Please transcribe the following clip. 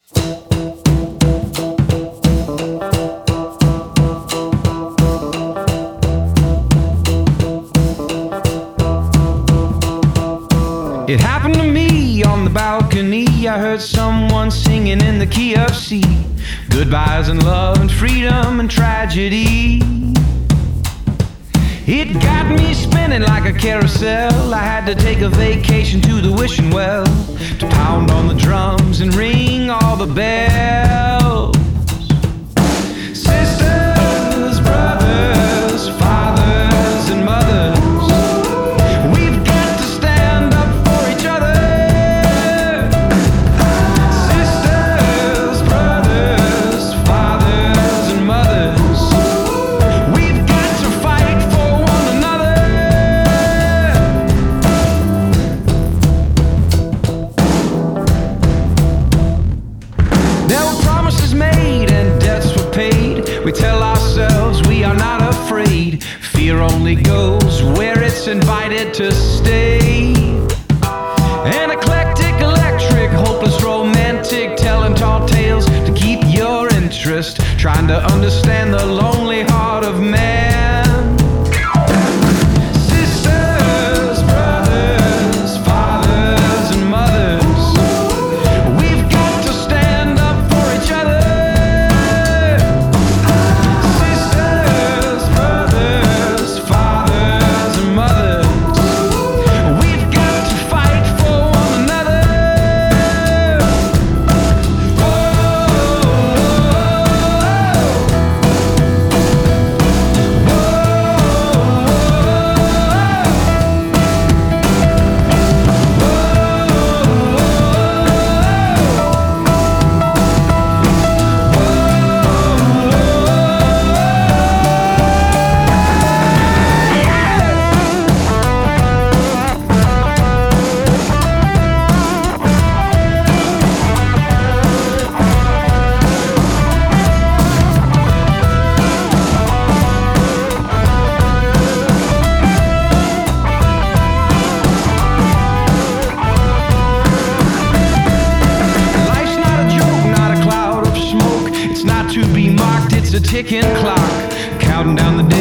It happened to me on the balcony. I heard someone singing in the key of C. Goodbyes and love and freedom and tragedy. It got me spinning like a carousel. I had to take a vacation to the wishing well, to pound on the drums and ring all the bells. Sisters, brothers, fathers and mothers, we've got to stand up for each other. Sisters, brothers, fathers and mothers, we've got to fight for one another. There were promises made and debts were paid. We tell ourselves we are not afraid. Fear only goes where it's invited to stay. An eclectic, electric, hopeless, romantic, telling tall tales to keep your interest, trying to understand the lonely heart of man. Sisters, brothers, fathers and mothers, we've got to stand up for each other. Sisters, brothers, fathers and mothers, we've got to fight for one another. Life's not a joke, not a cloud of smoke. It's not to be mocked, it's a ticking clock, counting down the days